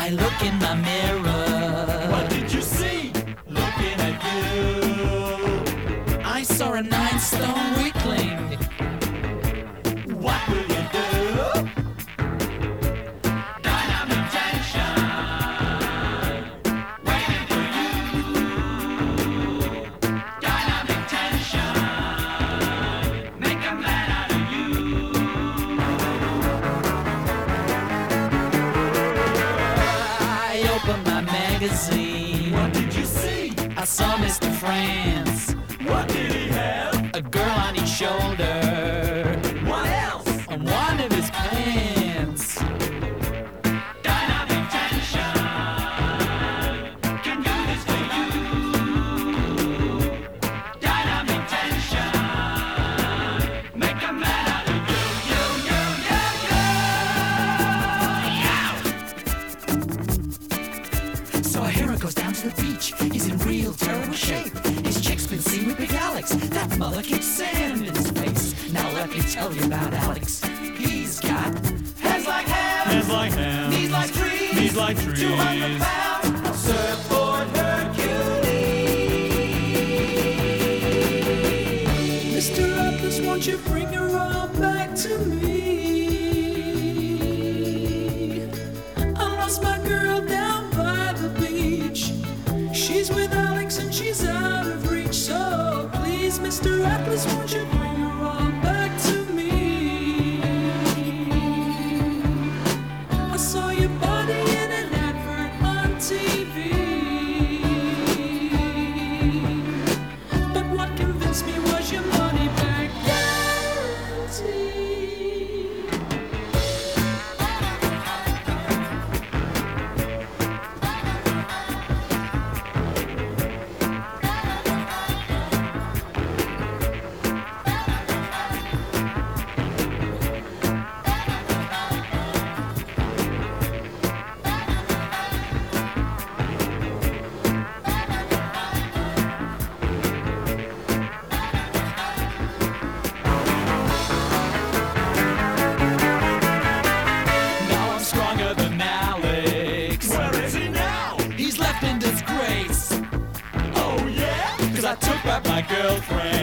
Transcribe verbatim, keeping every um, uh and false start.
I look in the mirror. What did you see? Looking at you. I saw a nine-stone weakling. What will you do? Dynamic tension, waiting for you. Dynamic tension, make a man out of you. I opened my magazine. What did you see? I saw Mister France, What did he have? a girl on each shoulder, What else? on one of his pants. Dynamic tension, can do this for you. Dynamic tension, make a man out of you, you, you, you, you. So a hero goes down to the beach. He's in real terrible shape. His chick's been seen with Big Alex. That mother keeps sand in his face. Now let me tell you about Alex. He's got Hands like hams, Hands like hams, knees like trees, knees like trees. two hundred pounds, surfboard Hercules. Mister Atlas, won't you bring her all back to me? I lost my girl down by the beach. She's with Alex and she's out of reach. So please, Mister Atlas, won't you bring her all back to me? I saw your body in an advert on T V. But what convinced me was your money back guarantee. Now I'm stronger than Alex. Where is he now? He's left in disgrace. Oh yeah? Cause I took back my girlfriend.